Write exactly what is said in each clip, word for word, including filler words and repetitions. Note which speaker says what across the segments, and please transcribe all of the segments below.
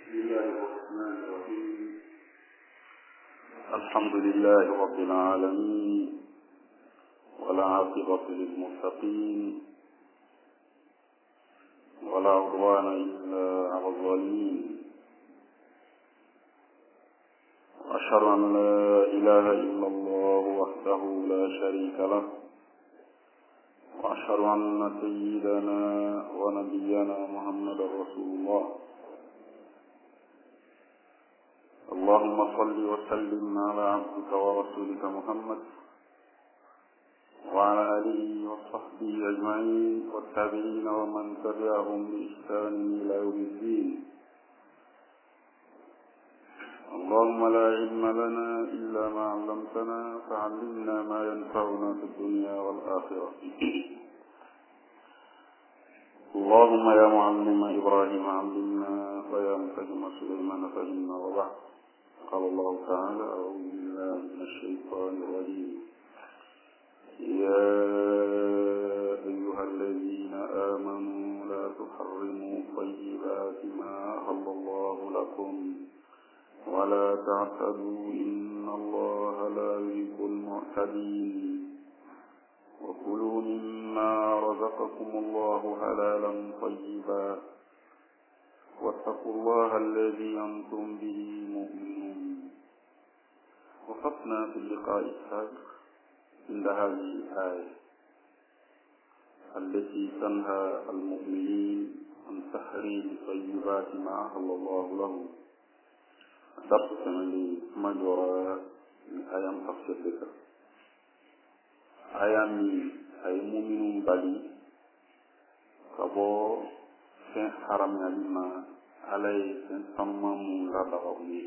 Speaker 1: بسم الله الرحمن الرحيم. الحمد لله رب العالمين والعاقبة للمتقين ولا عدوان إلا على الظالمين. أشهد أن لا إله إلا الله وحده لا شريك له، وأشهد أن سيدنا ونبينا محمد رسول الله. اللهم صل وسلم على عبدك ورسولك محمد وعلى آله وصحبه أجمعين والتابعين ومن تبعهم بإحسان إلى يوم الدين. اللهم لا علم لنا إلا ما علمتنا فعلمنا ما ينفعنا في الدنيا والآخرة. اللهم يا معلم إبراهيم علمنا ويا مفهم سليمان فهمنا. وبعد، قال الله تعالى: أعوذ بالله من الشيطان الرجيم. يا أيها الذين آمنوا لا تحرموا طيبات ما أحل الله لكم ولا تعتدوا إن الله لا يحب المعتدين. وكلوا مما رزقكم الله حلالا طيبا واتقوا الله الذي أنتم به مؤمنون. وقفنا في اللقاء السابق عند هذه الآية التي تنهى المؤمنين عن تحريم طيبات ما أحل الله لهم. درس من مجرى من أيام تفسيرك أيام أي مؤمنون بلي كبو سن حرم يلما علي سن سمم لدغوي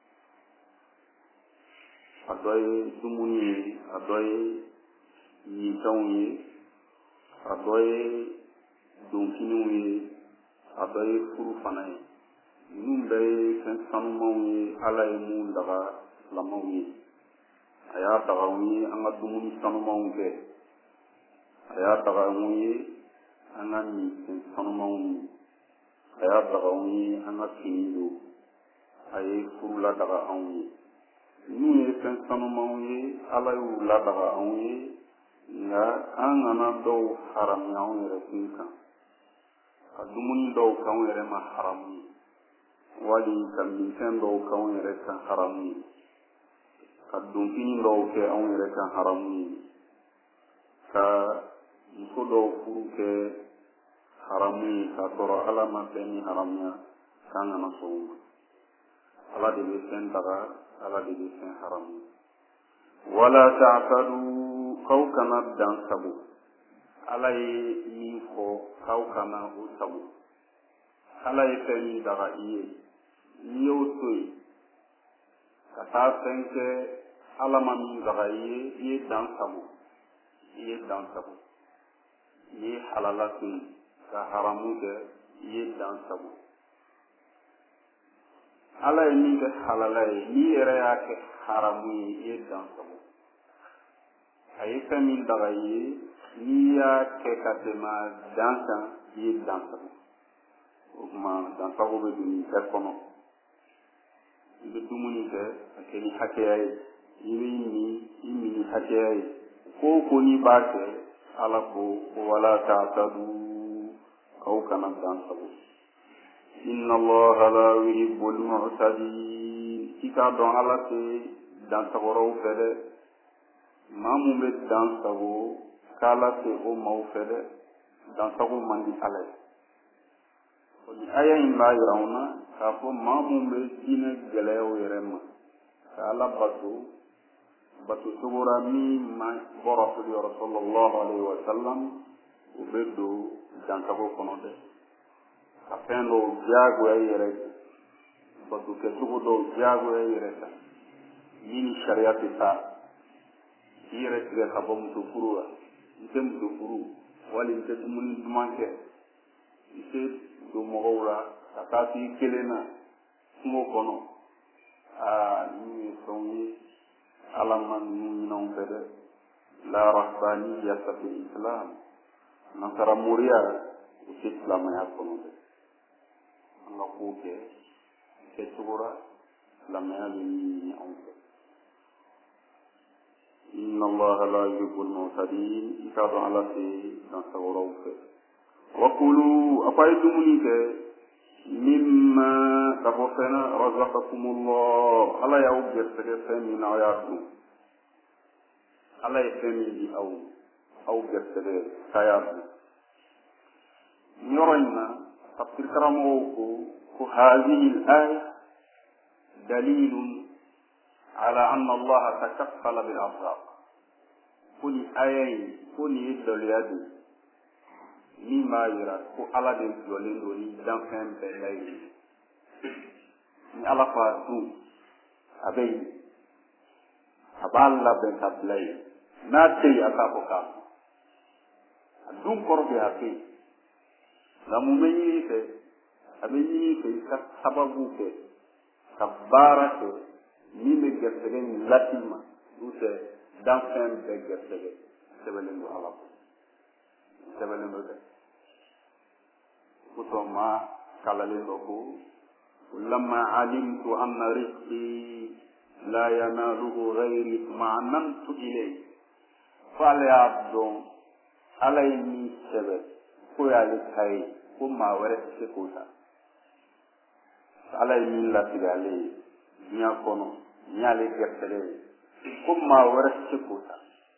Speaker 1: أدوي دموني أدوي يتوني أدوي دونكينوي أدوي فروفاني nun bɛɛ fɛn sanumanw ye Ala ye mun daga silamɛw ye. A y'a daga anw ye an ka dumuni sanumanw kɛ, a y'a daga anw ye an ka min fɛn sanumanw ye, a y'a daga anw ye an ka fini don, a ye furu ladaga anw ye. Ninnu ye fɛn sanumanw ye, Ala y'u ladaga anw ye, nka an kana dɔw haramuya anw yɛrɛ kun kan, ka dumuni dɔw kɛ anw yɛrɛ ma haramu ye, wali ka minfɛn dɔw kɛ anw yɛrɛ kan haramu ye, ka donkini dɔw kɛ anw yɛrɛ kan haramu ye, ka muso dɔw furu kɛ haramu ye k'a sɔrɔ Ala ma fɛn min haramuya k'an kana sɔn o ma. Ala de bɛ fɛn daga, Ala de bɛ fɛn haramu. Wala ta'tadu, k'aw kana dan sago. Ala ye min fɔ k'aw kana o sago. Ala ye fɛn min daga i ye, n'i y'o to yen ka taa fɛn kɛ Ala ma min daga i ye, i ye dan sago, i ye dan sago. I ye halala to yen ka haramu kɛ, i ye dan sago. Ala ye min kɛ halala ye, n'i yɛrɛ y'a kɛ haramu ye, i ye dan sago. A ye fɛn min daga i ye, n'i y'a kɛ ka tɛmɛ dan kan, i ye dan sago. O tuma dansago bɛ don nin bɛɛ kɔnɔ. I bɛ dumuni kɛ ka kɛ ni hakɛya ye, i bɛ min i min ni hakɛya ye. Ko o ko n'i b'a kɛ, Ala ko wala ta'tadu, k'aw kana dansago. Inna Allaha la yuhibbul mu'tadin. I k'a dɔn Ala tɛ dansagɔrɔw fɛ dɛ. Maa mun bɛ dansago, k'Ala tɛ o maaw fɛ dɛ. Dansago man di Ala ye. Ni aya in b'a yira anw na k'a fɔ maa mun bɛ diinɛ gɛlɛyaw yɛrɛ ma ka Ala bato bato cogo la min ma bɔ Rasulullah sallallahu alaihi wa sallam, o bɛ don dansago kɔnɔ dɛ. Ka fɛn dɔw diyagoya i yɛrɛ bato kɛcogo dɔw diyagoya i yɛrɛ kan min ni sariya tɛ taa, i yɛrɛ tigɛ ka bɔ muso furu la, n tɛ muso furu wali n tɛ dumuni duman kɛ, i tɛ don mɔgɔw la ka taa f'i kelen na kungo kɔnɔ. Aa ninnu ye fɛnw ye Ala ma ninnu ɲinɛ anw fɛ dɛ. La rahbaniyata fil islam, nasaramoriya o tɛ silamɛya kɔnɔ dɛ. An ka kow kɛ كتورا لما يلي أنت إن الله لا يحب المعتدين إكاد على في نصوروك وقولوا أفايتموني مما كفوفنا رزقكم الله على يوجد سكسين من آياته على يفهمي أو أو جسده كياسه يرينا تفسير كرامه هذه الآية دليل على أن الله تكفل بالأرزاق كل آية كل يدل مما يرى كو على دليل ولي دفن بلاي ni ala fa du abei aballa ben tablay na tey aka ko ka dum korbe ake la mumeni te abeni te sababu ke kabara ke ni me gertege ni latima duse d'enfin de gertege sebelen do ala sebelen do ko ma kalale ko لما علمت أن رزقي لا يناله غيري اطمأننت إليه فعلى عبدون عليني سبب كويا لكاي كما ورث سكوتا عليني لا تغالي نيا كونو نيا لغتري كما ورث سكوتا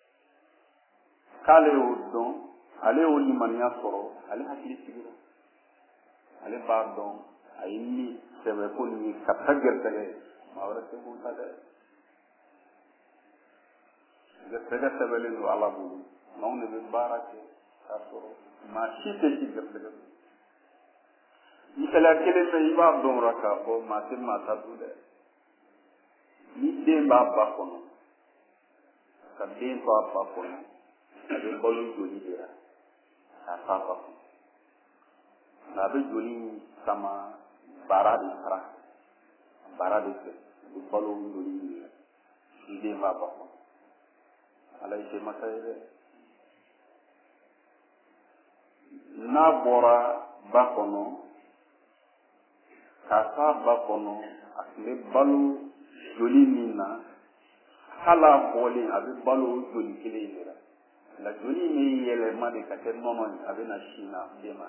Speaker 1: كالي ودون علي ولي من يصرو علي حكي سيغرا علي باردون أيني سبكوني كتجر تجي ما ورث سكوتا ده جسد سبلين على بول نون ببارك كسر ما شيء تجي جسد مثلا كلمة يباب دون ركابو ما تما تدوله يدين بابا كونو كدين بابا كونو أبي بولو جولي ديا أسافا نبي جولي سما بارادي كرا بارادي كي بولو جولي ديا يدين بابا كونو على شيء ما تيجي نابورا باكونو كاسا باكونو أكلي بالو جولي مينا خلا بولي أبي بالو جولي كلي يرا لا جولي مي يله ما دي كتير نونو أبي ناشينا ديما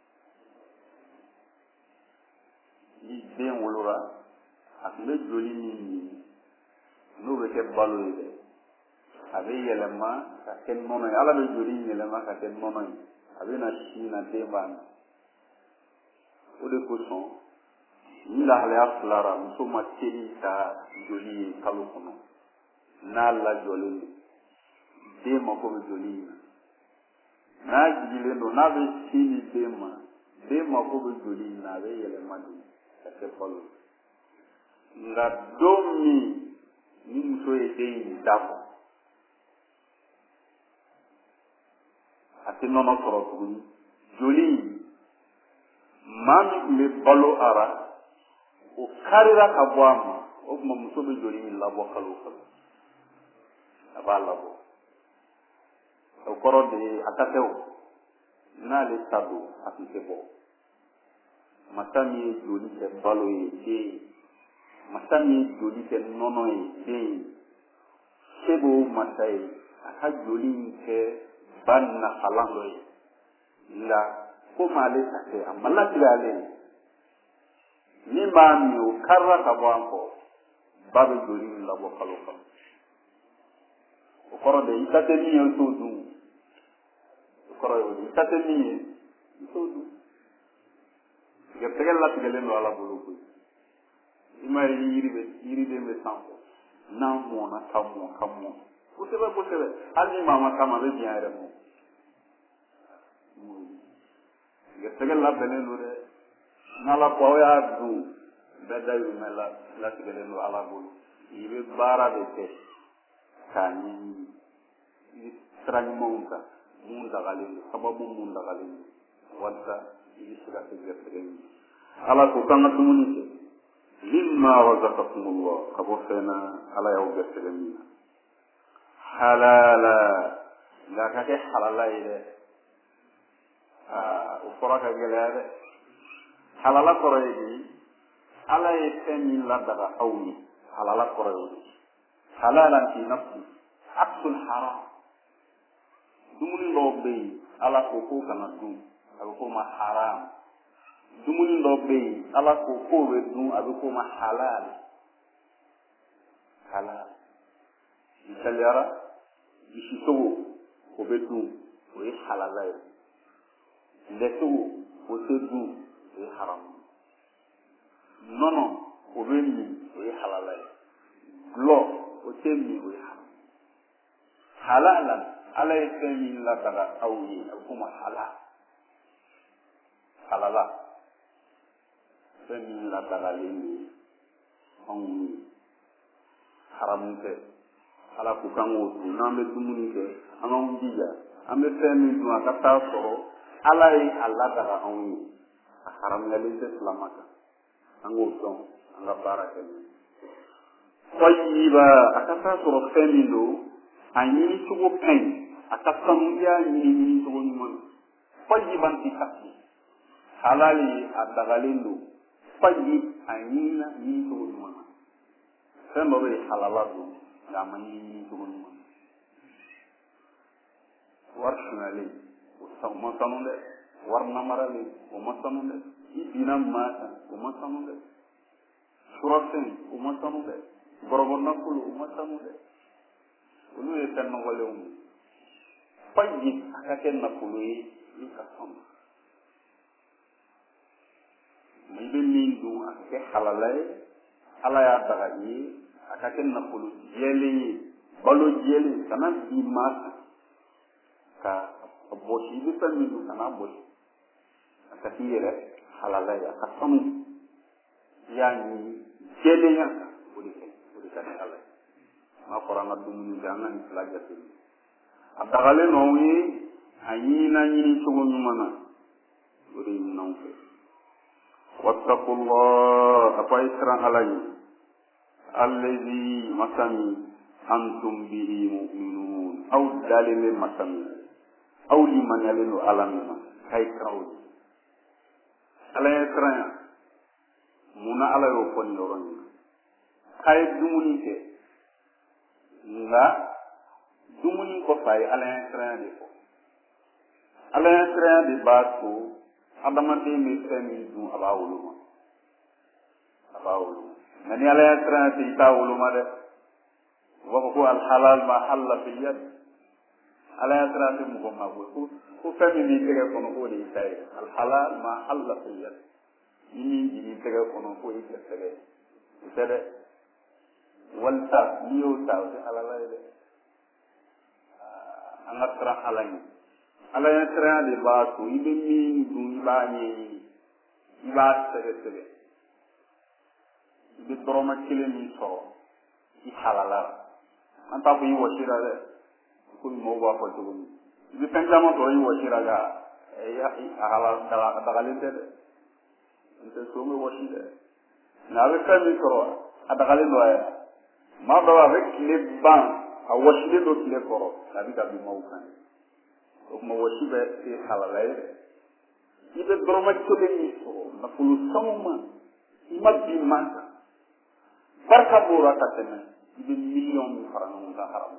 Speaker 1: يدين ولورا أكلي جولي مي نو بكتير بالو يرا abe yelema ka ken mono ala be jori yelema ka ken mono abe na shina demban o de ko son ni la hale aflara muso ma teri ta joli kalu kono na la joli de ma ko joli na jile no na be shini dema de ma ko joli na be yelema ni ka ke polo nga domi ni muso e de dabo ati nono sɔrɔ tuguni joli maa min tun bɛ balo ara o karira ka bɔ a ma o tuma muso bɛ joli min labɔ kalo o kalo a b'a labɔ o kɔrɔ de ye a ka kɛ o n'ale ta don a tun tɛ bɔ masa min ye joli kɛ balo ye den ye masa min ye joli kɛ nɔnɔ ye den ye se b'o masa ye a ka joli in kɛ banna falando la ko male take amala tirale ni ma mi o karra ka bo anko babe jori la bo kalo ko o koro de itate ni o to du o koro de itate ni to du ge tegel la tegel no ala bolo ko ima yiri be yiri de me sanko na mo na kamo kamo ko sebe ko sebe ali mama kama be bien re mo ge tegel la benen do de na la ko ya du be da yu me la la tegel no ala bolo ibe bara de te kani ni trani monta munda gale sababu munda gale wanta ibi sura tegel tegel ala ko kan dumuni te mimma razaqakumullah kabo fena ala yaw gertegel ni halala la ka ke halala ide ah o fora ka gelade halala koro yi ala ye fɛn min ladaga aw ye halala kɔrɔ y'o de halalan fi nafsi aksul haram dumuni dɔw bɛ yen ala ko k'o kana dun a bɛ f'o ma haram dumuni dɔw bɛ yen ala ko k'o bɛ dun a bɛ f'o ma halal halal misaliyara misisogo o bɛ dun o ye halala ye lɛsogo o tɛ dun o ye haram nɔnɔ o bɛ min o ye halala ye gulɔ o tɛ min o ye haram halalan ala ye fɛn min ladaga aw ye a bɛ f'o ma halal halala fɛn min ladagalen ye anw ye haramu tɛ ala ko k'an k'o dun n'an bɛ dumuni kɛ an k'an jija an bɛ fɛn min dun a ka taa sɔrɔ ala ye a ladaga anw ye a haramuyalen tɛ silama kan an k'o dɔn an ka baara kɛ n'o ye tɔyiba a ka taa sɔrɔ fɛn min don a ɲini cogo ka ɲi a ka kanu i y'a ɲini ɲini cogo ɲuman na tɔyiban ti kasi halali a dagalen don tɔyib a ɲinina ɲini cogo ɲuman na fɛn dɔ bɛ halala don nka a ma ɲini ɲini cogo ɲuman na wari sunyalen o ma sanu dɛ wari namaralen o ma sanu dɛ i binna maa kan o ma sanu dɛ surafɛn o ma sanu dɛ bɔrɔbɔ nafolo o ma sanu dɛ olu ye fɛn nɔgɔlenw ye tɔyib a ka kɛ nafolo ye i ka sanu i bɛ min dun a ka kɛ halala ye ala y'a daga i ye a ka kɛ nafolo jɛlen ye balo jɛlen kana bin maa kan ka bɔsi i bɛ fɛn min dun kana bɔsi a ka k'i yɛrɛ halala ye a ka sanu i y'a ɲini jɛlenya kan o de kɛ o de ka di ala ye n'a fɔra an ka dumuni kɛ an ka nin fila jateminɛ a dagalen do anw ye a ɲinina ɲini cogo ɲuman na o de ɲini anw fɛ wattaqullah apa isra alai allazi masami antum bihi mu'minun aw dalil masami aw liman yalilu alamina kay kraw ala isra muna ala yo fon yoron kay dumuni ke nga dumuni ko fay ala isra de ko ala isra de ba ko adamante mi femi dun aba wuluma aba wuluma nani ala ya trante ita wuluma de wa ko al halal ma halla fil yad ala ya trante mu ko ma ko ko femi mi tege kono ko de tay al halal ma halla fil yad ni ni tege kono ko ite tege tede walta niyo ta ala la de anga tra halani ala ya tra de ba ko ibe mi dun ba ni iba sege sege ibe droma kile ni so i halala anta ko yi washira de ko mo ba ko to ni ibe penjama to yi washira ga ya halal dala dala de ente so me washira na be kan mi so adagale do ay ma ba avec les ban a washire do kile koro la bi ka bi mo kan o mo washibe e halala ibe droma kile ni so na fulu sama ima bi manta barka bora katene ibe million mi farana mun ka haram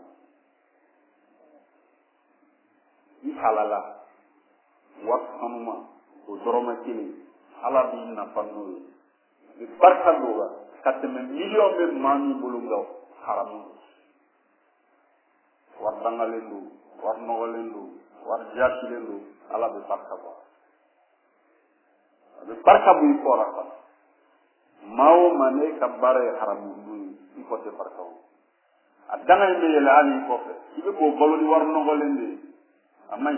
Speaker 1: i halala wa sanuma o droma kile ala bi na panu bi barka bora katene million be mani bulunga haram wa dangalendo wa nogolendo wa jatilendo ala be barka bora be barka bu fora fa mawo mane kabare haramu du ko te barka o adana be yele ali ko fe ibe ko balodi war nogolende amay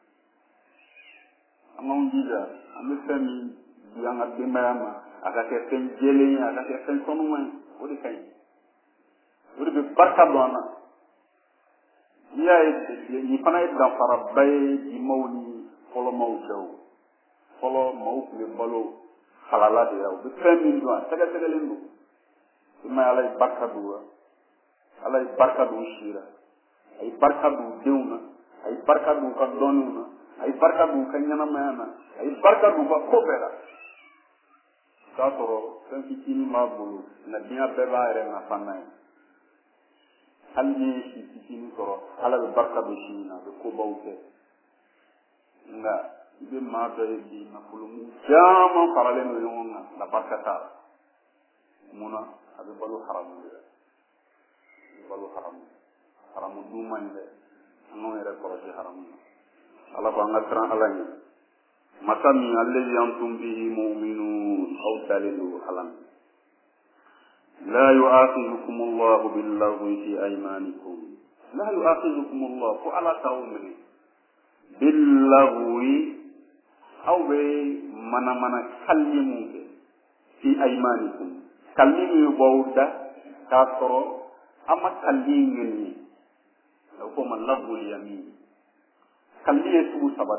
Speaker 1: amon dija am fami yanga bimayama aga ke fen jele aga ke fen sonuma o de kay o de be barka dona ya ni fana e dan fara bay di mawni folo mawjaw folo mawk le balo halala de yaw be fami do taga taga lendu ma ala barka do ala barka do shira ay barka do dewna ay barka do ka donuna ay barka do ka nyana mayana ay barka do ka kobera k'a sɔrɔ fɛn fitinin b'a bolo na diɲɛ bɛɛ b'a yɛrɛ nafa n'a ye hali ni ye si fitinin sɔrɔ ala bɛ barika don si in na a bɛ kobaw kɛ nka i bɛ maa dɔ ye bi nafolomugu caman faralen don ɲɔgɔn kan la barika t'a la munna a bɛ balo haramu de la a bɛ balo haramu haramu dun man ɲi dɛ an k'anw yɛrɛ kɔlɔsi haramu na ala ko an ka siran ala ɲɛ masa min allazi antum bihi mu'minun aw dalen don ala min لا يؤاخذكم الله باللغو في أيمانكم لا يؤاخذكم الله فعلى تأمري باللغو أو بمنا منا كلموك في أيمانكم كلمي بودا كاثرو أما كلمي لو كما اللغو اليمين كلمي يسوع سبب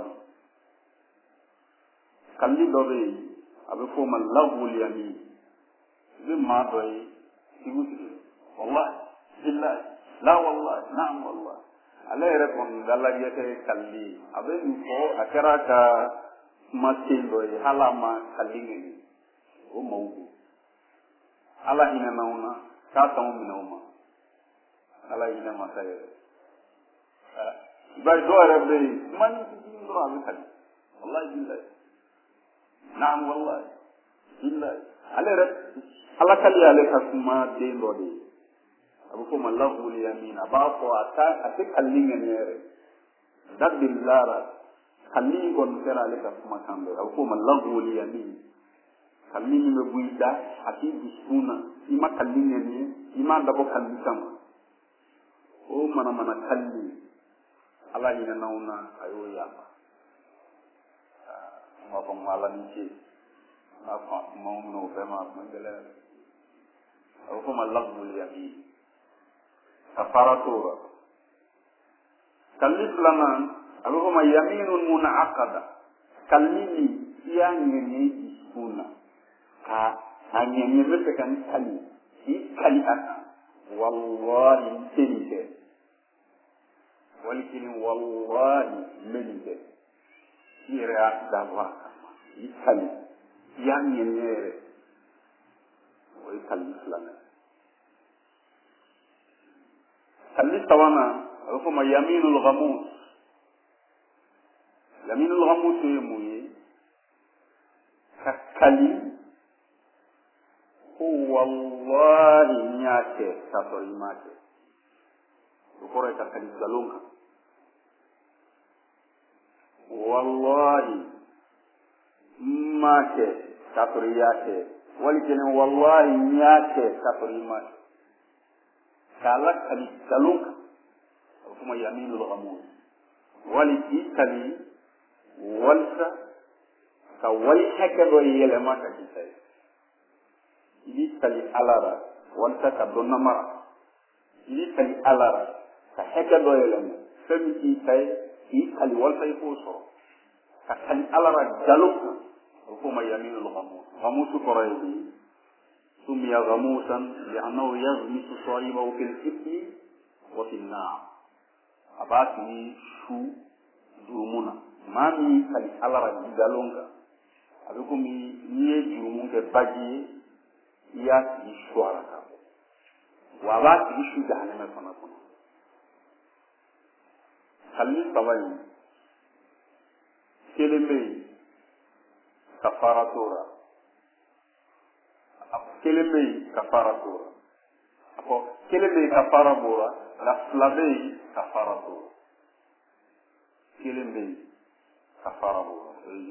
Speaker 1: كلمي دوبي أبي كما اللغو اليمين بما دوي يقول والله بالله لا والله نعم والله على يركون دالا يته كلي أبين فو أكرا كا ما تيلوي حالا ما كليني هو موجود على هنا نونا كاتم من نوما على هنا ما سير باي دوار أبدي ما نسيتين دوا أبي كلي والله بالله نعم والله بالله على يرك ala kali ale ka kuma den dɔ de ye a bɛ fɔ o ma lahul yamin a b'a fɔ a ta a tɛ kalli ŋɛniɛrɛ dabil lara kalli kɔni kɛra ale ka kuma kan dɔ ye a bɛ fɔ o ma lahul yamin kalli min bɛ bɔ i da a k'i dusukun na i ma kalli ŋɛniɛ i ma dabɔ kalli kama o manamana kalli ala hinɛnaw na a y'o yafa n b'a fɔ n ko ala ni ce n b'a fɔ maaw minɛ o fɛ ma a kuma gɛlɛya أو كما لغو اليمين كفارة كلف لنا أو كما يمين منعقدة كلمي يعني يجي سكونا كا أن يمين كان كلي في كلي أنا والله تلك ولكن والله ملك يرى دعوة يكلي يعني يمين ويكلف لنا كلف وانا رفما يمين الغموس يمين الغموس يموي ككلي هو والله نياكي كاتوري ماكي وكوري ككلي سلونك والله ماكي كاتوري ياكي ولكن والله نياكي كاتوري ماكي كالك كلي سلونك وكما يمين الغموس ولكي كلي ولسا كولي حكا يلما كتاي إذا كلي ألارا ولسا كدون مرا إذا كلي ألارا كحكا يلما فمي كاي إذا كلي ولسا يفوسو كالي ألارا جلوك وكما يمين الغموس غموس قريبي سمي غموسا لأنه يغمس صاحبه في الإثم وفي النار أباتي شو جرمونا ما مي كالي ألارا جلونك أبيكم مي جرمون كباجي ياتي شو على كابو وأباتي شو جهنم فنا فنا خلي طبعا كلمة كفارة تورا كلمة كفارة تورا كلمة كفارة بورا لا فلابي كفارة تورا كلمة كفارة بورا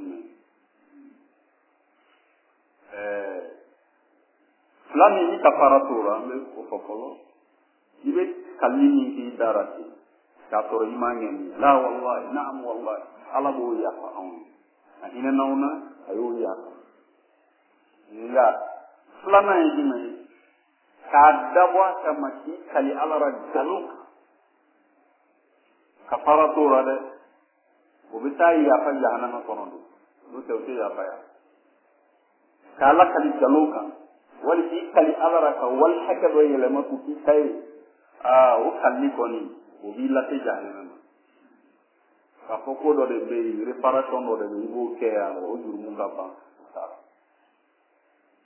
Speaker 1: فلامي ni كفارة تورا مي كوفولو يبي كلمة في دارتي كاتور إيماني لا والله نعم والله على بو يا فاهم هنا نونا أيو يا لا فلما يجمع كادبوا كما كي كلي على رجلوك كفارة تورا ده وبتاعي يا فجأة أنا ما كنودو لو توتي يا فيا كلا كلي جلوك ولكي كلي على رك والحكة دوي لما كوكي كاي آه وكلي كوني وبيلا تجاهنا كفوكو دو ده بي ريباراسيون دو ده بي بو كيا وجور مونغابا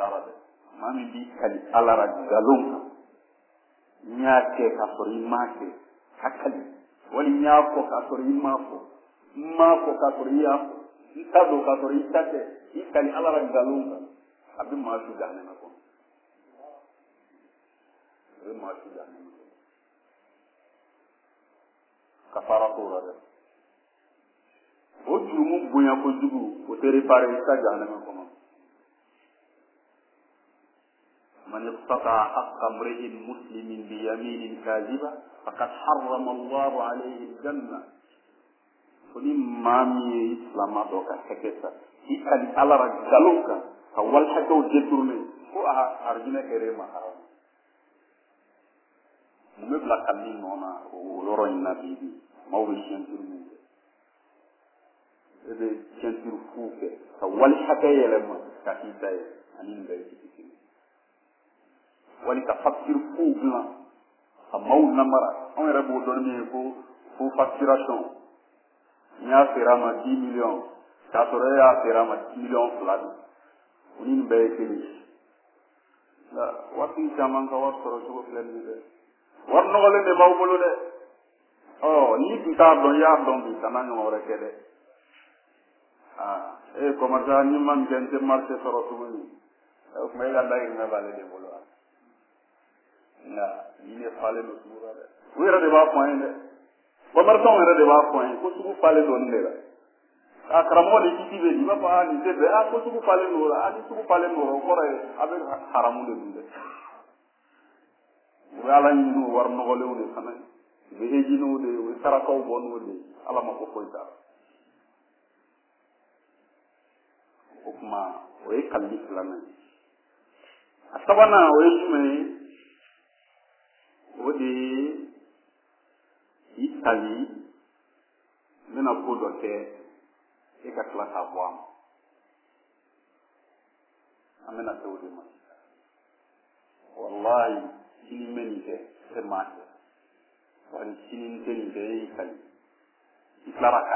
Speaker 1: tara de mami bi kali alara galonka nyaake ka sori make hakali wali nyaako ka sori mako mako ka sori yako itado ka sori itate ikali alara galonka abi ma su gane na ko abi ma su gane na ko kafara ko rada o jurumu bonya ko jugu o tere pare sa gane na ko من اقتطع حق امرئ مسلم بيمين كاذبة فقد حرم الله عليه الجنة فلي مامي اسلام دوكا كيسا يكالي على رجالوكا فوال حكو جترني هو ارجنا كريما حرام مبلا كمين نونا ولورو النبي موي شنترمي ebe شنتر فوكه فوال حكا يلما كاكيتا انين بايتي wali ka facture fou blanc a maw namara on era bo dormi ko fou facturation nya ferama dix millions ka sore ya ferama dix millions flad unin be kili la wati jaman ka wat soro ko flen ni de war no le de baw bolo de oh ni kita don ya don bi tanan no re kede ah e ko marja ni man gente marché soro ko ni o me la dai na vale de bolo na ile fale no sura de wera de ba point de ba marton era de ba point ko su fale do ni la akramo de titi be di ba pa ni te be a ko su fale no la ani su fale no ko re abe haramu de dinde wala ni no war no gole woni xana be eji no de we sara ko bon woni ala ma ko koy ta okuma we kalli islamin asabana we jume odi Italy mena ko do ke e ka kala ta bwa amena to de ma wallahi sini meni ke e ma wani sini teni ke Italy iklara ka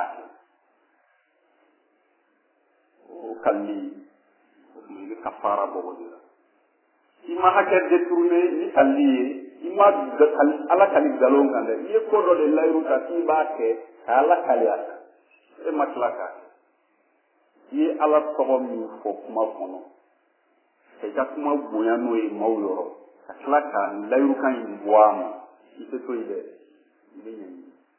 Speaker 1: o kalli ni kafara bo de ima hakke de tourner ni allié ima ala kali galon kan de ye ko do de layru ta ti ba ke ala kali aka e matlaka ye ala togo mi fo kuma kono e ja kuma boya no e mawyoro atlaka layru kan yi boama ite to ide ide yin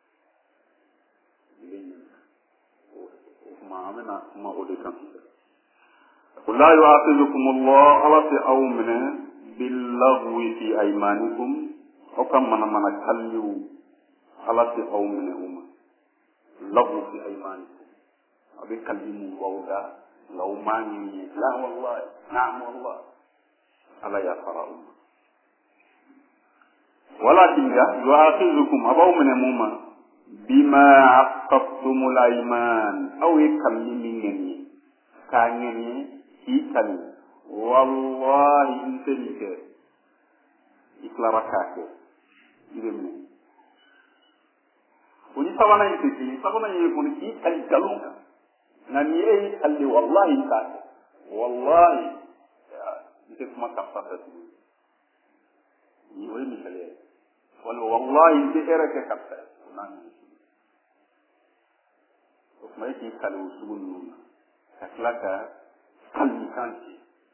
Speaker 1: ide yin o kuma amena kuma o de kan la yu'akhidhukum Allah ala fi awmina باللغو في أيمانكم وكم من من كلوا على في قومهم لغو في أيمانكم أبي كلموا وودا لو ما لا والله نعم والله ألا يا فرعون ولكن يؤاخذكم أبو من موما بما عقدتم الأيمان أو يكلمني كانني يكلم wallahi intelike iklara kake iremne kuni sabana intiki sabana ye kuni ki kali galunga nani e kalli wallahi intake wallahi ite kuma kapata tu ni wali misale wala wallahi ite era ke kapta nani ko mai ki kali usulun kaklaka kalli kanti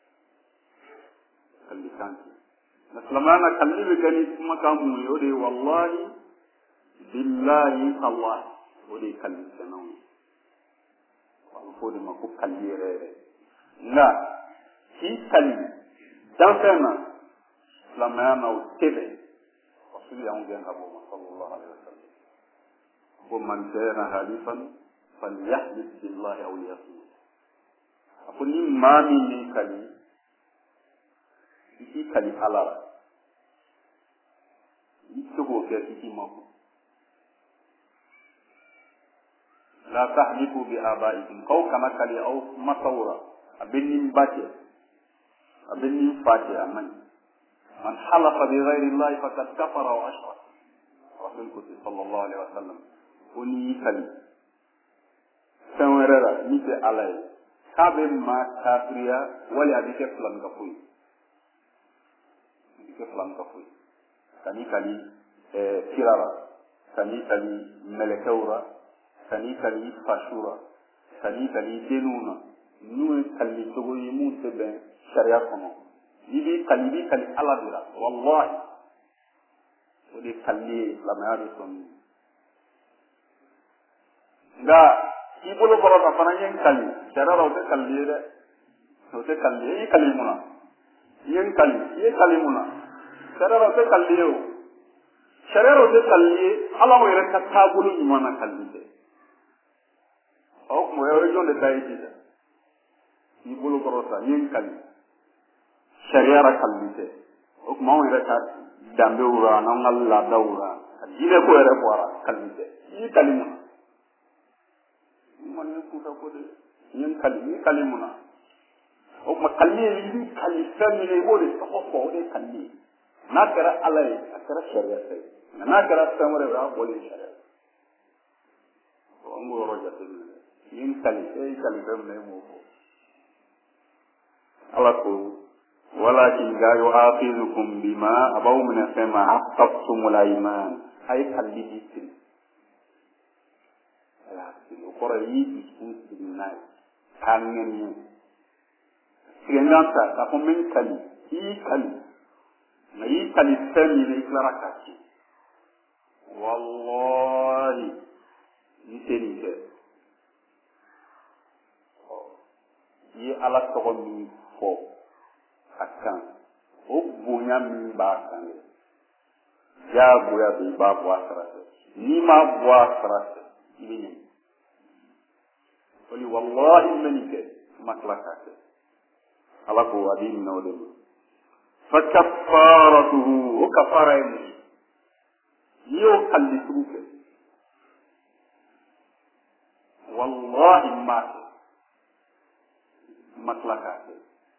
Speaker 1: kalli kanti naslamana kalli be gani kuma kamu yode wallahi billahi allah ode kalli sanan wal fodi mako kalli rere na ki kalli dansana lamana o tebe wasuli ya ungen abu sallallahu alaihi wasallam ko man kana halifan falyahdith billahi aw yasmut akuni mami ni kalli isi kali halara isi go ke isi mako la tahliku bi abaikum qaw kama kali aw masawra abin bati abin fati aman man halafa bi ghairi allah faqad kafara wa ashrak rasul sallallahu alaihi wasallam uni kali sanwera ni te alay k'a bɛ maa kafiriya wali a bɛ kɛ filan ka foyi a bɛ kɛ filan ka foyi kani kali kira la kani kali mɛlɛkɛw la kani kali fasiw la kani kali denw na n'u ye kali cogo ye mun tɛ bɛn sariya kɔnɔ i b'i kali i b'i kali ala de la wallahi o de kali ye silamɛya de sɔn nka i bolo kɔrɔ ka fana ye n kali sariya la o tɛ kali ye dɛ o tɛ kali ye i kali mun na i ye n kali i ye kali mun na sariya la o tɛ kali ye o sariya la o tɛ kali ye ala o yɛrɛ ka taabolo ɲuman na kali tɛ o tuma o ye jɔn de ta ye sisan i bolo kɔrɔ sa i ye n kali sariya la kali tɛ o tuma anw yɛrɛ ka danbew la n'anw ka laadaw la ka diinɛ ko yɛrɛ bɔra kali tɛ i ye kali mun na man ye kuta ko de i ye n kali i ye kali mun na o tuma kali ye i bɛ kali fɛn min ye i b'o de tɔgɔ fɔ o de ye kali ye n'a kɛra ala ye a kɛra sariya fɛ nka n'a kɛra fɛn wɛrɛ ye o y'a bɔlen sariya an b'o yɔrɔ jateminɛ i ye n kali e ye kali fɛn min na e m'o fɔ ala ko walakin la yu'akhidhukum bima abaw min fɛn ma aqadtumul ayman a ye kali di siri a y'a siri o kɔrɔ ye i y'i dusukun siri n'a ye k'a ŋɛniɲɛ tigɛnkan ta k'a fɔ n bɛ n kali i y'i kali nka i y'i kali fɛn min na i tilara k'a ci wallahi i tɛ nin kɛ i ye ala tɔgɔ min fɔ a kan o bonya min b'a kan dɛ diyagoya bɛ i b'a bɔ a sara fɛ n'i m'a bɔ a sara fɛ i bɛ ɲɛ wali wallahi n bɛ nin kɛ n ma tila k'a kɛ ala ko a b'i minɛ o de ma fa kafaratuhu o kafara ye mun ye n'i y'o kalli sugu kɛ wallahi n m'a kɛ n ma tila k'a kɛ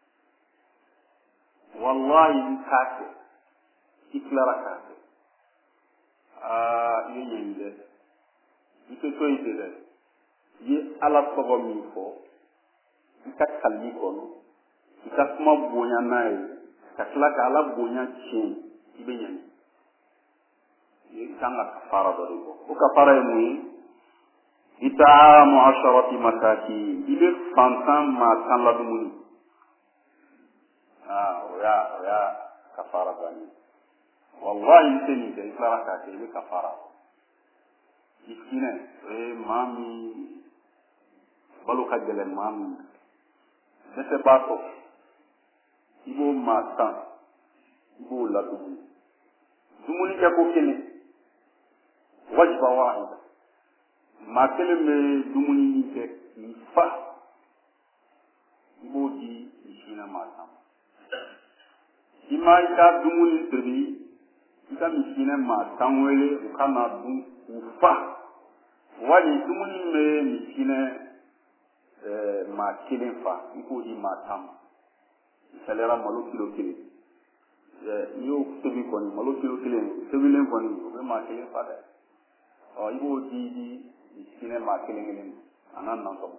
Speaker 1: wallahi n t'a kɛ i tilara k'a kɛ aa i ye ɲɛɲi dɛ i tɛ to yen ten dɛ i ye ala tɔgɔ min fɔ i ka kalli kɔnɔ i ka kuma bonya n'a ye ka tila ka ala bonya tiɲɛ i bɛ ɲɛɲi i kan ka kafara dɔ de bɔ o kafara ye mun ye itaamu asharati masakin i bɛ fantan maa tan ladumuni aa o y'a o y'a kafara bannen wallahi i tɛ nin kɛ i tilara k'a kɛ i bɛ kafara miskinɛ o ye maa min balo ka gɛlɛn maa min dɛsɛbaatɔ i b'o maa tan i b'o ladumuni dumunikɛ ko kelen wajiba wahida maa kelen bɛ dumuni min kɛ k'i fa i b'o di miskinɛ maa tan i ma i ka dumuni tobi i ka miskinɛ maa tan wele u ka na dun k'u fa wali dumuni bɛ miskinɛ maa kelen fa i k'o di maa tan ma misaliyala malo kilo kelen n'i y'o tobi kɔni malo kilo kelen tobilen kɔni o bɛ maa kelen fa dɛ ɔ i b'o di di miskinɛ maa kelen kelen a n'a nasɔgɔ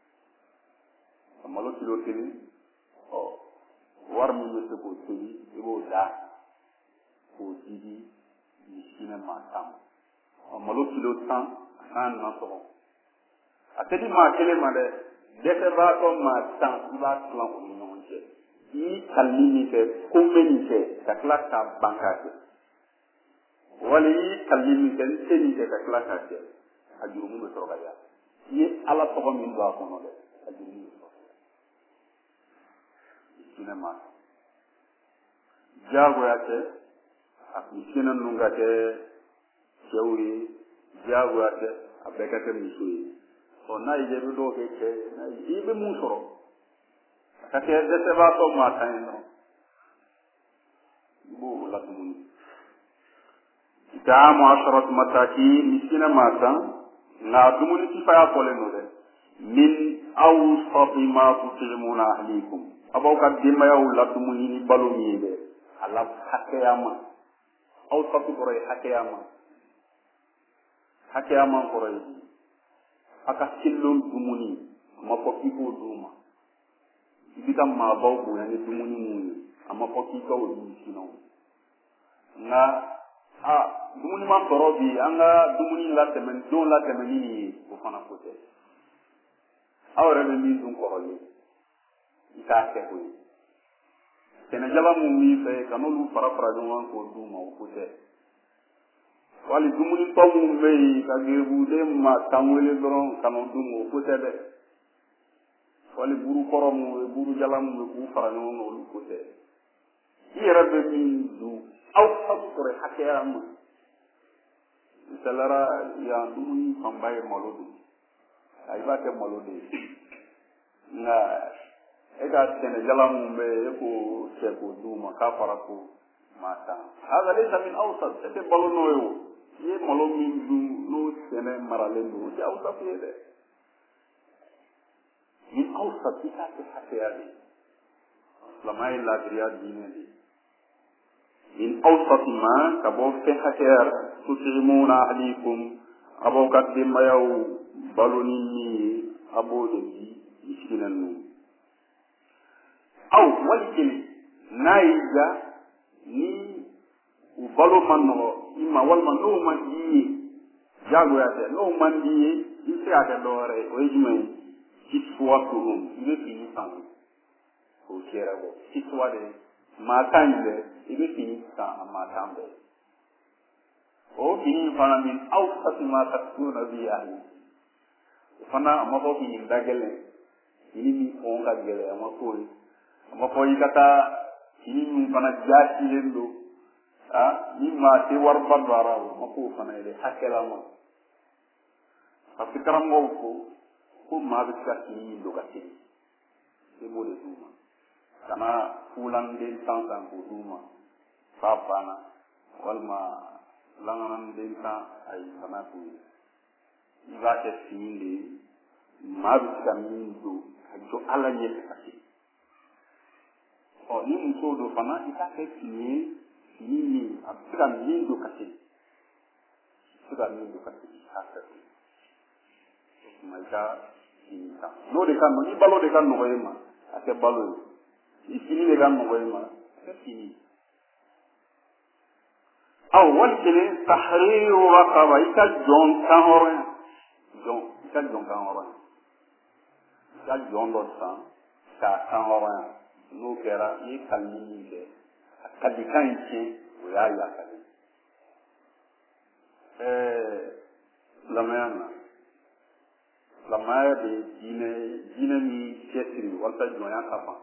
Speaker 1: malo kilo kelen ɔ wari min bɛ se k'o tobi i b'o da k'o di di miskinɛ maa tan ma ɔ malo kilo tan a n'a nasɔgɔ a tɛ di maa kelen ma dɛ dɛsɛbaatɔ maa tan i b'a tilan o ni ɲɔgɔn cɛ i y'i kalili min kɛ ko n bɛ nin kɛ ka tila k'a ban k'a kɛ wali i y'i kalili min kɛ n tɛ nin kɛ ka tila k'a kɛ a jurumu bɛ sɔrɔ ka yaala i ye ala tɔgɔ min don a kɔnɔ dɛ a jurumu bɛ sɔrɔ ka yaala miskinɛ maa diyagoya kɛ a miskinɛ ninnu ka kɛ cɛw ye diyagoya kɛ a bɛɛ ka kɛ muso ye ɔ n'a y'i diya i bɛ dɔw kɛ cɛ ye i bɛ mun sɔrɔ ka kɛ dɛsɛbaatɔ maa tan ye dɔrɔn i b'o ladumuni itaamu asharati masakin miskinɛ maa tan nka dumuni sifaya fɔlen don dɛ min awsati ma tutimuna ahlikum a b'aw ka denbayaw ladumuni ni balo min ye dɛ a la hakɛya ma awsati kɔrɔ ye hakɛya ma hakɛya ma kɔrɔ ye a ka kilon dumuni a ma fɔ k'i k'o d'u ma i bɛ ka maabaw bonya ni dumuni mun ye a ma fɔ k'i ka olu sinɔ nka a dumuni ma sɔrɔ bi an ka dumuni latɛmɛ don latɛmɛni nin ye o fana ko tɛ aw yɛrɛ bɛ min dun kɔrɔlen i k'a kɛ o ye sɛnɛjala mun b'i fɛ ka n'olu fara fara ɲɔgɔn k'o d'u ma o ko tɛ wali dumuni tɔ mun bɛ yen ka gerebuden ma tan wele dɔrɔn ka n'o dun o ko tɛ dɛ wali buru kɔrɔ mun ye buru jala mun ye k'u fara ɲɔgɔn kan olu ko tɛ i yɛrɛ bɛ min dun aw ka sɔrɔ hakɛya ma misalara yan dumuni fanba ye malo de a i b'a kɛ malo de ye nka e ka sɛnɛjala mun bɛ yen e k'o cɛ k'o d'u ma k'a fara ko maa tan hali ale tamit aw sa e tɛ balo n'o ye o i ye malo min dun n'o sɛnɛ maralen don o tɛ aw sa ye dɛ ni aw sa i k'a kɛ hakɛya de silamɛya ye laadiriya diinɛ de min awsati ma ka bɔ fɛn hakɛya tutimuna ahlikum a b'aw ka denbayaw balo ni min ye a b'o de di misikina ninnu aw wali kelen n'a y'i ja ni u balo ma nɔgɔ i ma walima n'o man di i ye diyagoya tɛ n'o man di i ye i bɛ se k'a kɛ dɔ wɛrɛ ye o ye jumɛn ye kiswatuhum i bɛ fini san k'o kɛra bɔ kiswa de maa tan in dɛ i bɛ fini san a maa tan bɛɛ o fini fana min aw sati ma tasuna bi ahli o fana a ma fɔ fini da gɛlɛn fini min kɔn ka gɛlɛn a ma fɔ ye a ma fɔ i ka taa fini min fana jaasilen don ah ni maa tɛ wariba don a la o ma fɔ o fana ye dɛ hakɛlama parce que karamɔgɔw ko ko maa bɛ se ka fini min don ka teli i b'o de d'u ma kana fulanden tan san k'o d'u ma f'a banna walima langananden tan ayi kana k'o ye i b'a kɛ fini de ye maa bɛ se ka min don ka jɔ ala ɲɛfɛ ka se ɔ ni muso don fana i k'a kɛ fini ye fini min a bɛ se ka min don ka se a bɛ se ka min don ka se k'a kɛ o tuma i ka fini san n'o de ka nɔgɔ ni balo de ka nɔgɔ e ma a kɛ balo ye ni fini de ka nɔgɔ e ma a kɛ fini aw wali kelen tahriru raqaba i ka jɔn kan hɔrɔnya jɔn i ka jɔn kan hɔrɔnya i ka jɔn dɔ san k'a kan hɔrɔnya n'o kɛra i ye kalili min kɛ a kalikan in tiɲɛ o y'a yakali ɛɛ silamɛya na silamɛya de ye diinɛ diinɛ min cɛsiri walasa jɔnya ka ban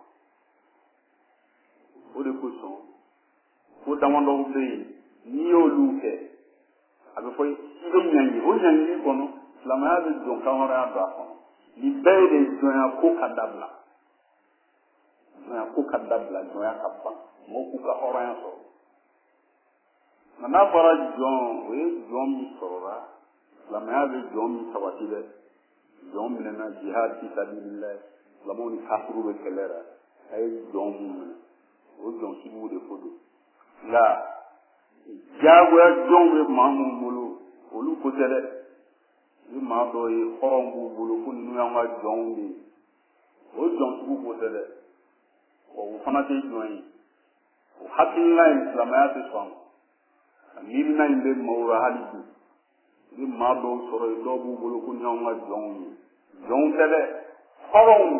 Speaker 1: o de kosɔn ko damadɔw bɛ yen n'i y'olu kɛ a bɛ fɔ i bɛ ɲangi o ɲangili kɔnɔ silamɛya bɛ jɔn kan wɛrɛya don a kɔnɔ nin bɛɛ de jɔnya ko ka dabila jɔnya ko ka dabila jɔnya ka ban mɔgɔw k'u ka hɔrɔnya sɔrɔ nka n'a fɔra jɔn o ye jɔn min sɔrɔla silamɛya bɛ jɔn min sabati dɛ jɔn minɛna jihad fi sabilillah silamɛw ni kafiriw bɛ kɛlɛ la a ye jɔn min minɛ o jɔn suguw de ko don nka diyagoya jɔnw bɛ maa minnu bolo olu ko tɛ dɛ ni maa dɔ ye hɔrɔn b'u bolo ko ninnu y'an ka jɔnw ye o jɔn sugu ko tɛ dɛ o fana tɛ jɔn ye o hakilina in silamɛya tɛ sɔn a miirina in bɛ maaw la hali bi ni maa dɔw sɔrɔ yen dɔw b'u bolo ko nin y'anw ka jɔnw ye jɔnw tɛ dɛ hɔrɔnw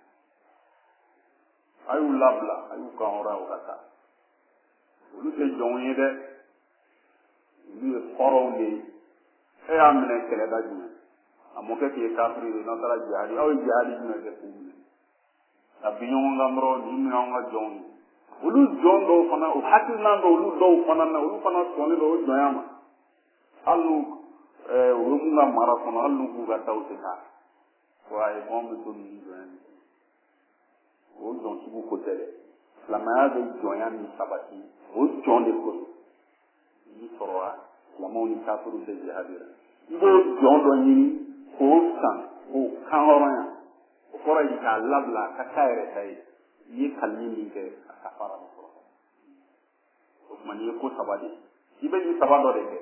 Speaker 1: a y'u labila a y'u kan hɔrɔnya o ka taa olu tɛ jɔnw ye dɛ olu ye hɔrɔnw de ye e y'a minɛ kɛlɛda jumɛn a mɔkɛ k'i ye kafiri de n'aw taara jihadi aw ye jihadi jumɛn kɛ k'u minɛ a bi ɲɔgɔn kan dɔrɔn nin minɛ anw ka jɔnw ye olu jɔn dɔw fana o hakilina dɔw olu dɔw fana na olu fana sɔnnen don o jɔnya ma hali n'u o ye mun ka mara kɔnɔ hali n'u k'u ka taw tɛ taa wa a ye anw bɛ to nin jɔnya min o jɔn sugu ko tɛ dɛ silamɛya bɛ jɔnya min sabati o jɔn de ko n'i sɔrɔla silamɛw ni kafiriw tɛ jihadi la i b'o jɔn dɔ ɲini k'o san k'o kan hɔrɔnya o kɔrɔ ye k'a labila a ka k'a yɛrɛ ta ye i ye kalili min kɛ a ka fara min sɔrɔ o tuma n'i ye ko saba de i bɛ nin saba dɔ de kɛ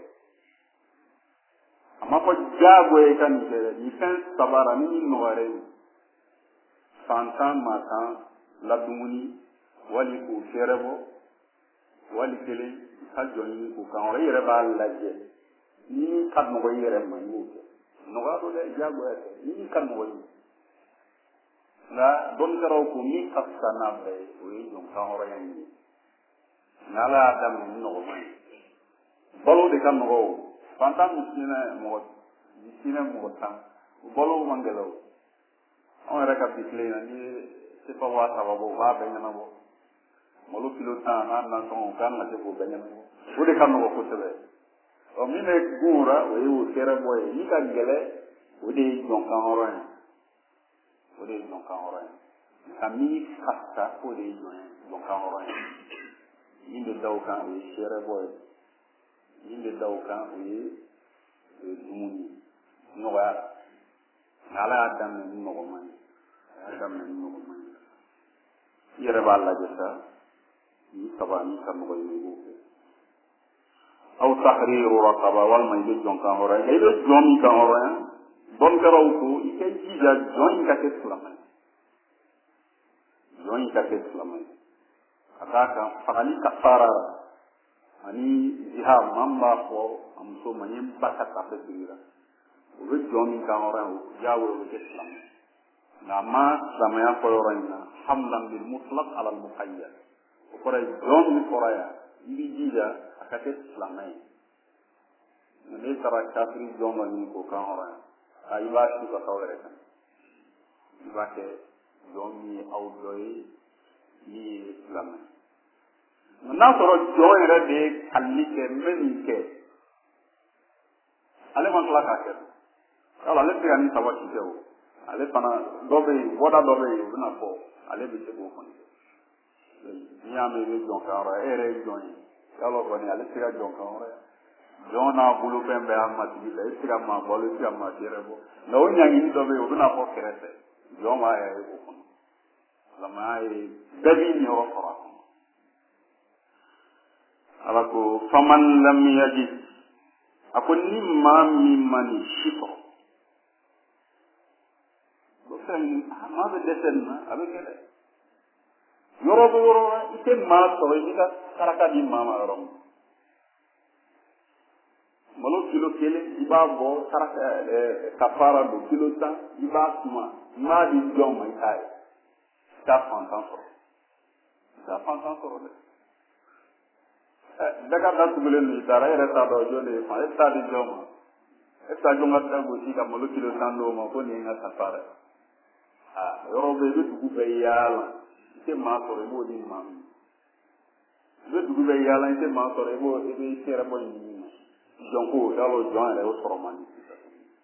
Speaker 1: a ma fɔ diyagoya i ka nin kɛ dɛ nin fɛn saba la ni min nɔgɔyara ye san tan maa tan ladumuni wali k'o fɛɛrɛ bɔ wali kelen ka jɔ ɲini k'o kan wɛrɛ i yɛrɛ b'a lajɛ ni ka nɔgɔ i yɛrɛ ma i b'o kɛ nɔgɔya do dɛ diyagoya tɛ ni ka nɔgɔ i ma nka dɔnnikɛlaw ko min ka fisa n'a bɛɛ ye o ye jɔnkan hɔrɔnya in ye nka ala y'a daminɛ ni nɔgɔma ye balo de ka nɔgɔ o fantan min sinɛ mɔgɔ sinɛ mɔgɔ tan o balo man gɛlɛ o anw yɛrɛ ka bi tile na ni ye sefa waa saba bɔ u b'a bɛɛ ɲɛnabɔ malo kilo tan n'a nasɔngɔ u kan ka se k'o bɛɛ ɲɛnabɔ o de ka nɔgɔ kosɛbɛ ɔ min bɛ gun o la o ye o fɛɛrɛ bɔ ye min ka gɛlɛ o de ye jɔnkan hɔrɔn ye o de ye jɔnkan hɔrɔn ye nka min ka fisa o de ye jɔn ye jɔnkan hɔrɔn ye min bɛ da o kan o ye fɛɛrɛ bɔ ye min bɛ da o kan o ye o ye dumuni ye nɔgɔya la nka ala y'a daminɛ ni nɔgɔman ye a y'a daminɛ ni nɔgɔman ye i yɛrɛ b'a lajɛ sa ni saba ni ka nɔgɔ ye i b'o kɛ aw tahriru raqaba walima i bɛ jɔn kan hɔrɔnya i bɛ jɔn min kan hɔrɔnya dɔnnikɛlaw ko i ka jija jɔn in ka kɛ silamɛ ye jɔn in ka kɛ silamɛ ye ka d'a kan fagali kafaara ani jihad maa min b'a fɔ a muso ma n ye n ba ka tafe sigi la o bɛ jɔn min kan hɔrɔnya o diyagoya o bɛ kɛ silamɛ nka a ma silamɛya fɔ yɔrɔ in na hamlan bil mutlaq ala al muqayyad o kɔrɔ ye jɔn min fɔra yan i b'i jija a ka kɛ silamɛ ye nka n'e taara kafiri jɔn dɔ ɲini k'o kan hɔrɔnya a i b'a su ka k'aw yɛrɛ kan i b'a kɛ jɔn min ye aw dɔ ye min ye silamɛ nka n'a sɔrɔ jɔn yɛrɛ de ye kalili kɛ n bɛ nin kɛ ale ma tila k'a kɛ yala ale tɛ ka nin sabati kɛ o ale fana dɔ bɛ yen bɔda dɔ bɛ yen o bɛna fɔ ale bɛ se k'o kɔni kɛ n'i y'a mɛn i bɛ jɔn kan hɔrɔnya e yɛrɛ ye jɔn ye yala kɔni ale tɛ se ka jɔn kan hɔrɔnya jɔn n'a bolofɛn bɛɛ y'a matigi la e tɛ se ka maa bɔ ale tɛ se ka maa si yɛrɛ bɔ nka o ɲangini dɔ bɛ yen o bɛna fɔ kɛrɛfɛ jɔn b'a yɛrɛ ye o kɔnɔ silamɛya ye bɛɛ b'i niyɔrɔ sɔrɔ a kɔnɔ ala ko faman lam yajid a ko ni maa min ma nin si sɔrɔ o fɛn maa bɛ dɛsɛ nin na a bɛ kɛ dɛ yɔrɔ bɛ yɔrɔ la i tɛ maa sɔrɔ i bɛ ka saraka di maa ma yɔrɔ min malo kilo kelen i b'a bɔ saraka kafaara don kilo tan i b'a suma i m'a di jɔn ma i t'a ye i t'a fantan sɔrɔ i t'a fantan sɔrɔ dɛ bɛɛ ka datugulen don i taara e yɛrɛ t'a dɔn jɔn de ye fan e t'a di jɔn ma e t'a jɔn ka taa gosi ka malo kilo tan d'o ma ko nin ye n ka kafaara ye aa yɔrɔ bɛ i bɛ dugu bɛɛ yaala i tɛ maa sɔrɔ i b'o di maa min i bɛ dugu bɛɛ yaala i tɛ maa sɔrɔ i b'o i bɛ seɛrɛ bɔ ɲini ma jɔn ko yala jɔn yɛrɛ o sɔrɔ man di sisan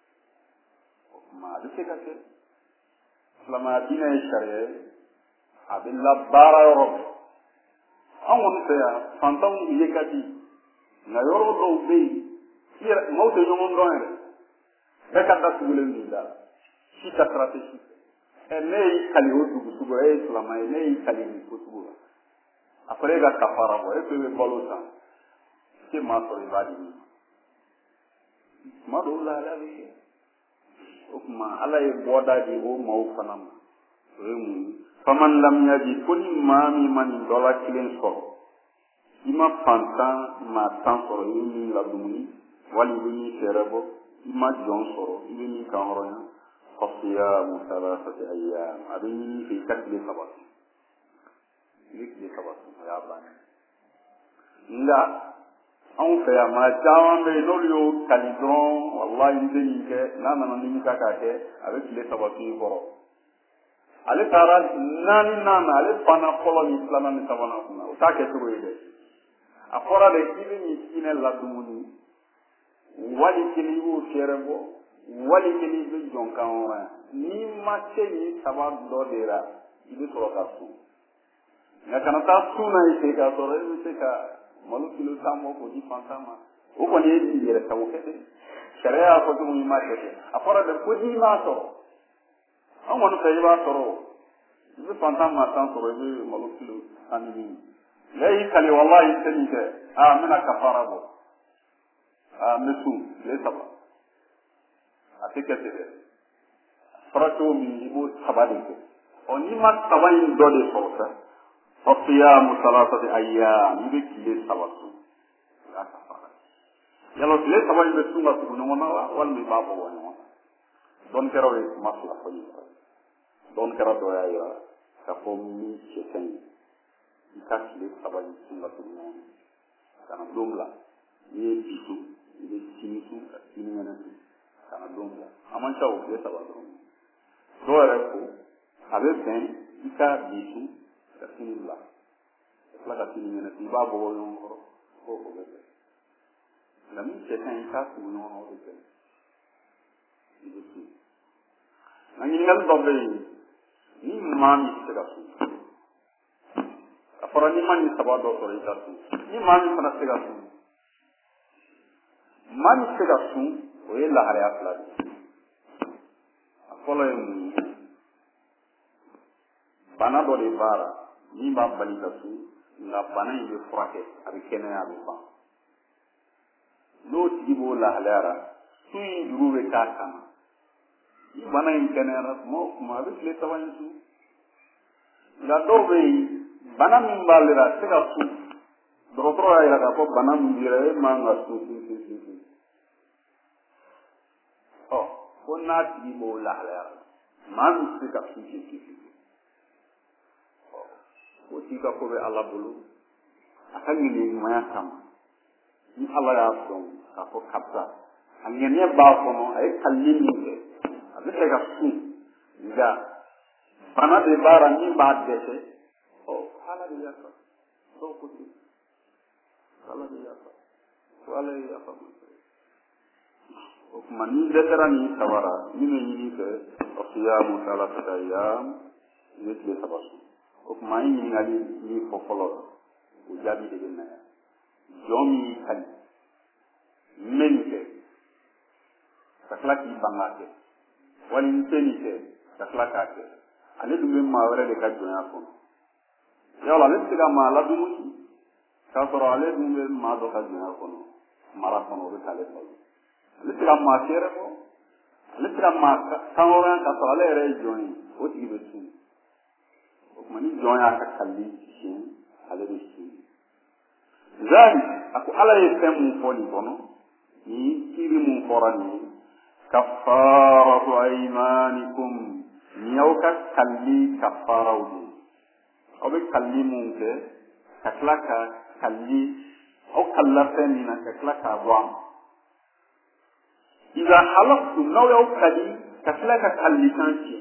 Speaker 1: o tuma a bɛ se ka kɛ silamɛya diinɛ ye sariya ye a bɛ labaara yɔrɔ bɛɛ an kɔni fɛ yan fantanw ye ka di nka yɔrɔ dɔw bɛ yen i yɛrɛ maaw tɛ ɲɔgɔn dɔn yɛrɛ bɛɛ ka datugulen don i da la si ka stratégie ɛ ne y'i kali o dugu sugu la e ye silamɛ ye ne y'i kali nin ko sugu la a fɔra e ka kafara bɔ e ko e bɛ balo san i tɛ maa sɔrɔ i b'a di min ma tuma dɔw la ala bɛ kɛ o tuma ala ye bɔda di o maaw fana ma o ye mun ye faman lam yajid ko ni maa min ma nin dɔ la kelen sɔrɔ i ma fantan maa tan sɔrɔ i bɛ min ladumuni wali i bɛ min fɛɛrɛ bɔ i ma jɔn sɔrɔ i bɛ min kan hɔrɔnya fasiyamu salasati ayyam a bɛ ɲini fɛ i ka tile saba kɛ i bɛ tile saba kɛ o y'a bannen nka anw fɛ yan maa caman bɛ yen n'olu y'o kali dɔrɔn walahi n tɛ nin kɛ n'a nana nimisa k'a kɛ a bɛ tile saba k'i kɔrɔ ale taara naani naani ale banna fɔlɔ ni filanan ni sabanan kunna o t'a kɛ cogo ye dɛ a fɔra de k'i bɛ nin hinɛ ladumuni wali kelen i b'o fɛɛrɛ bɔ wali kelen i bɛ jɔn kan hɔrɔnya n'i ma se nin saba dɔ de la i bɛ sɔrɔ ka sun nka kana taa sun na i fɛ k'a sɔrɔ e bɛ se ka malo kilo tan bɔ k'o di fantan ma o kɔni ye i yɛrɛ sago kɛ dɛ sariya y'a fɔ cogo min i m'a kɛ ten a fɔra de ko n'i m'a sɔrɔ an kɔni fɛ i b'a sɔrɔ i bɛ fantan maa tan sɔrɔ i bɛ malo kilo tan ni min nka y'i kali walahi i tɛ nin kɛ aa n bɛna kafara bɔ aa n bɛ sun tile saba a tɛ kɛ ten dɛ fɔra cogo min i b'o saba de kɛ o ni ma saba in dɔ de sɔrɔ sa fa siyamu salasati ayyam i bɛ tile saba sun o y'a kafara yala tile saba in bɛ sun ka tugu ɲɔgɔn na wa walima i b'a bɔ bɔ ɲɔgɔn na dɔnnikɛlaw ye kuma fila fɔ ɲɔgɔn na dɔnnikɛla dɔ y'a jira k'a fɔ min cɛ ka ɲi i ka tile saba in sun ka tugu ɲɔgɔn na ka na don bila n'i ye bi sun i bɛ sini sun ka sini ŋɛnɛ sun ka na don bila a man ca o tile saba dɔrɔn dɔw yɛrɛ ko a bɛ bɛn i ka bi sun ka sini bila ka tila ka sini ŋɛnɛ sun i b'a bɔ ɲɔgɔn kɔrɔ ko o bɛ bɛn nka min cɛ ka ɲi i k'a tugu ɲɔgɔn na o bɛ bɛn i bɛ sun nka ɲininkali dɔ bɛ yen ni maa min tɛ se ka sun a fɔra ni maa ni saba dɔ sɔrɔ i ka sun ni maa min fana tɛ se ka sun maa min tɛ se ka sun o ye lahalaya fila de ye a fɔlɔ ye mun ye bana dɔ de b'a la min b'a bali ka sun nka bana in bɛ furakɛ a bɛ kɛnɛya a bɛ ban n'o tigi b'o lahalaya la sun in juru bɛ k'a kama ni bana in kɛnɛyara tuma o tuma a bɛ tile saba in sun nka dɔw bɛ yen bana min b'ale la a tɛ se ka sun dɔgɔtɔrɔ y'a jira k'a fɔ bana min b'i la e man ka sun sun sun sun sun ɔ ko n'a tigi b'o lahalaya la maa min tɛ se ka sun sun sun sun ɔ o tigi ka ko bɛ ala bolo a ka ŋaniyaɲumanya kama ni ala y'a dɔn k'a fɔ karisa a ŋaniya b'a kɔnɔ a ye kalili min kɛ a bɛ se ka sun nka bana de b'a la min b'a dɛsɛ ɔ ala de yafa dɔw ko ten ala de yafa ko ala ye yafa ma o tuma ni dɛsɛra ni sabara min bɛ ɲini fɛ siyamu salasati ayyam i bɛ tile saba sun o tuma an ye ɲininkali min fɔ fɔlɔ o jaabi de bɛ na yan jɔn min y'i kali n bɛ nin kɛ ka tila k'i ban k'a kɛ wali n tɛ nin kɛ ka tila k'a kɛ ale dun bɛ maa wɛrɛ de ka jɔnya kɔnɔ yala ale tɛ se ka maa ladumuni k'a sɔrɔ ale dun bɛ maa dɔ ka jɔnya kɔnɔ mara kɔnɔ o bɛ k'ale balo ale tɛ se ka maa seere bɔ ale tɛ se ka maa kan hɔrɔnya k'a sɔrɔ ale yɛrɛ ye jɔn ye o tigi bɛ sun o tuma ni jɔn y'a ka kalili siɲɛ ale bɛ sun zali a ko ala ye fɛn mun fɔ nin kɔnɔ nin kiiri mun fɔra nin ye kafaratu aymanikum ni y'aw ka kalili kafaraw de ye aw bɛ kalili mun kɛ ka tila ka kalili aw kalila fɛn min na ka tila k'a bɔ a ma iza halaftum n'aw y'aw kali ka tila ka kalilikan tiɲɛ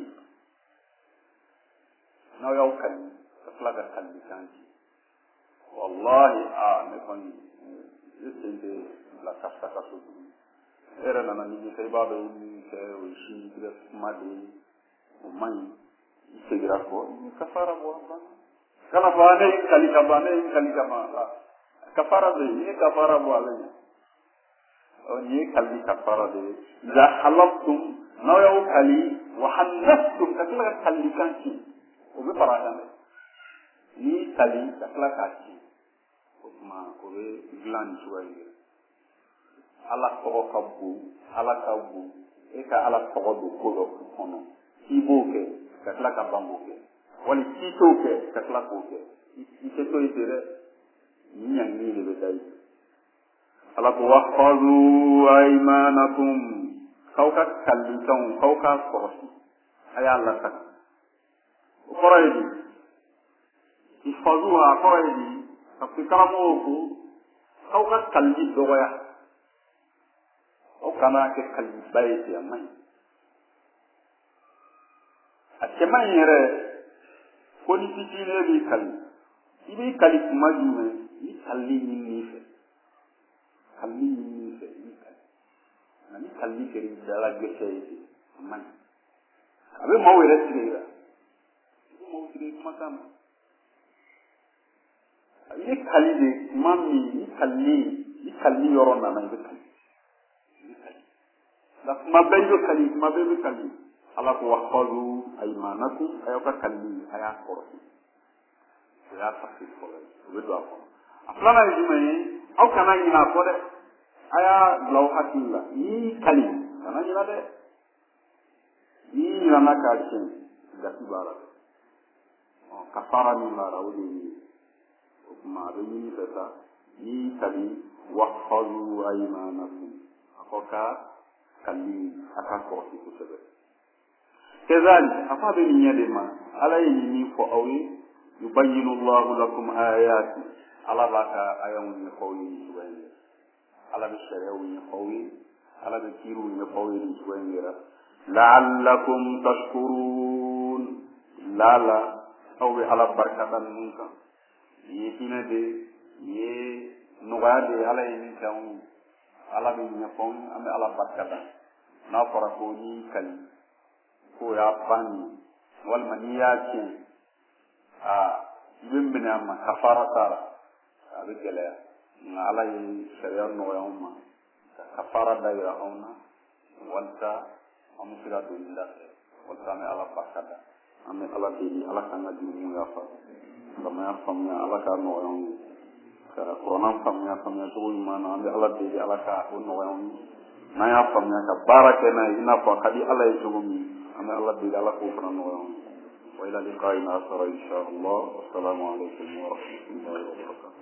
Speaker 1: n'aw y'aw kali ka tila ka kalilikan tiɲɛ wallahi aa ne kɔni ne sen tɛ bila karisa ka so tuguni e yɛrɛ nana ni ɲɛfɛ i b'a dɔn min kɛ o ye sini tigɛ kuma de ye o man ɲi i segira kɔ i ye kafara bɔ a banna kana fɔ ne ye kali ka ban ne ye kali ka ban kafara bɛ yen n'i ye kafara bɔ ale ɲɛ ɔ nin ye kali kafara de ye iza halaftum n'aw y'aw kali wa hannaftum ka tila ka kalilikan tiɲɛ o bɛ fara kan dɛ n'i y'i kali ka tila k'a tiɲɛ o tuma o bɛ dilan nin cogoya in de ala tɔgɔ ka bon ala ka bon e ka ala tɔgɔ don ko dɔ kɔnɔ k'i b'o kɛ ka tila ka ban k'o kɛ wali k'i t'o kɛ ka tila k'o kɛ i tɛ to yen ten dɛ nin ɲangini de bɛ da yen ala ko wahfazu aymanakum k'aw ka kalikanw k'aw ka kɔlɔsi a y'a lasago o kɔrɔ ye di ihfazu a kɔrɔ ye di ka fɔ karamɔgɔw ko k'aw ka kalili dɔgɔya aw kana kɛ kaliba ye ten a man ɲi a cɛ man ɲi yɛrɛ ko ni fitinin b'i kali i b'i kali tuma jumɛn i kalili ɲinini fɛ kalili ɲinini fɛ i b'i kali nka ni kalili kɛra i dala gɛsɛ ye ten a man ɲi a bɛ maaw yɛrɛ tigɛ i la i bɛ maaw tigɛ kumakan na i bɛ kali de tuma min ni kalili ni kalili yɔrɔ nana i bɛ kali nka tuma bɛɛ i bɛ kali tuma bɛɛ i bɛ kali ala ko wahfazu aymanakum a y'aw ka kalili a y'a kɔrɔsi o y'a tafsir fɔlɔ ye o bɛ don a kɔnɔ a filanan ye jumɛn ye aw kana ɲinɛ a kɔ dɛ a y'a bila aw hakili la n'i y'i kali kana ɲinɛ dɛ n'i ɲinɛna k'a tiɲɛ gasi b'a la dɛ kafara min b'a la o de ye o kuma a bɛ ɲini fɛ sa n'i kali wahfazu aymanakum a fɔ ka kali a ka kɔlɔsi kosɛbɛ kezali a fɔ a bɛ nin ɲɛ de ma ala ye nin min fɔ aw ye yubayyinu Allahu lakum ayati ala b'a ka ayaw ɲɛfɔ aw ye nin cogoya in de ala bɛ sariyaw ɲɛfɔ aw ye ala bɛ kiiriw ɲɛfɔ aw ye nin cogoya in de la la'allakum tashkurun lala aw bɛ ala barikada ninnu kan nin ye hinɛ de nin ye nɔgɔya de ala ye min kɛ anw ye ala bɛ ɲɛfɔ an bɛ ala barikada n'a fɔra ko n'i kali ko y'a ban ye walima n'i y'a tiɲɛ aa i bɛ minɛ a ma kafara t'a la a bɛ gɛlɛya nka ala ye sariya nɔgɔya anw ma ka kafara da yira anw na walasa an bɛ se ka don nin da fɛ walasa an bɛ ala barikada an bɛ ala deli ala k'an ka jurumu yafa silamɛya faamuya ala k'a nɔgɔya anw ye ka kuranɛ faamuya faamuya cogo ɲuman na an bɛ ala deli ala ka o nɔgɔya anw ye n'an y'a faamuya ka baara kɛ n'a ye i n'a fɔ a ka di ala ye cogo min an bɛ ala deli ala k'o fana nɔgɔya anw ye wa ila liqa'in akhar insha Allah wassalamu alaikum wa rahmatullahi wa barakatuh